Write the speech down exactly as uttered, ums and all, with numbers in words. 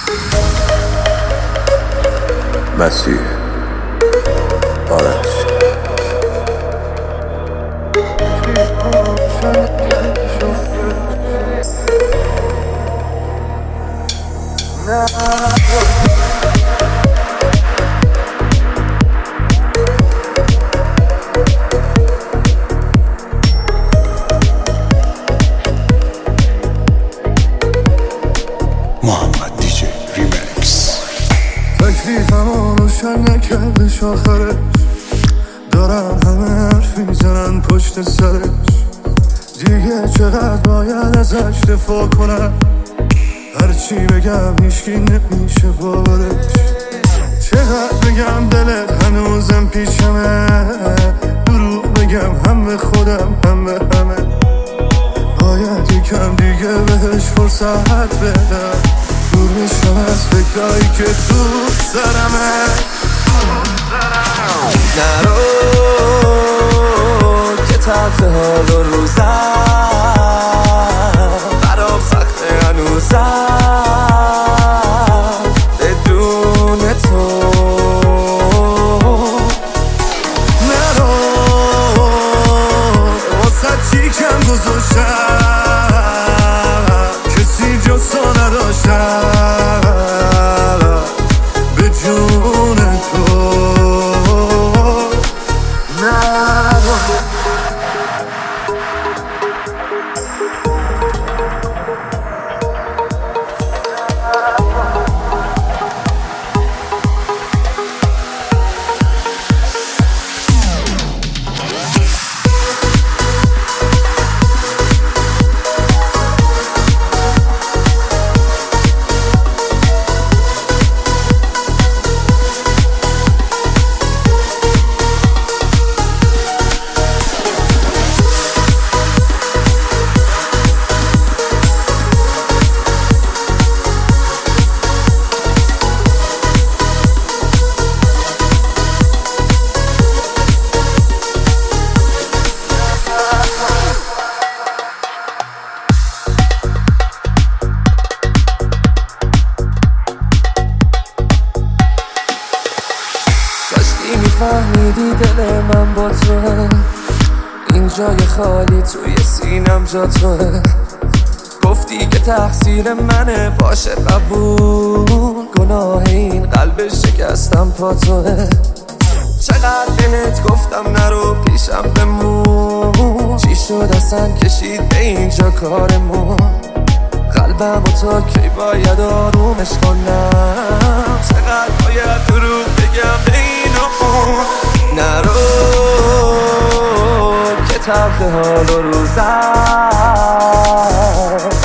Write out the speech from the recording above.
مسیح آرش محمد دیجی ریمیکس. تکلیفمو روشن نکردش آخرش، دارن همه حرف میزنن پشت سرش. دیگه چقدر باید ازش دفاع کنم، هرچی بگم هیچکی نمیشه باورش. چقدر بگم دلت هنوزم پیشمه، دروغ بگم هم به خودم هم به همه. باید یکم دیگه بهش فرصت بدم، دور میشم از فکرایی که تو سرمه. نرو که تلخ حال و روزم برام سخته هنوزم بدون تو. نرو واسه چی کم گذاشتم، کسی جز تو نداشتم به جون تو. نرو میفهمیدی دل من با توه، این جای خالی توی سینم جا توه. گفتی که تقصیر منه باشه قبول، گناه این قلب شکستم پا توه. چقدر بهت گفتم نرو پیشم بمون، چی شد اصلا کشید به اینجا کارمون. قلبم و تا کی باید آرومش کنم، چقدر باید دروغ بگم به این و اون. نرو که تلخ حال و روزم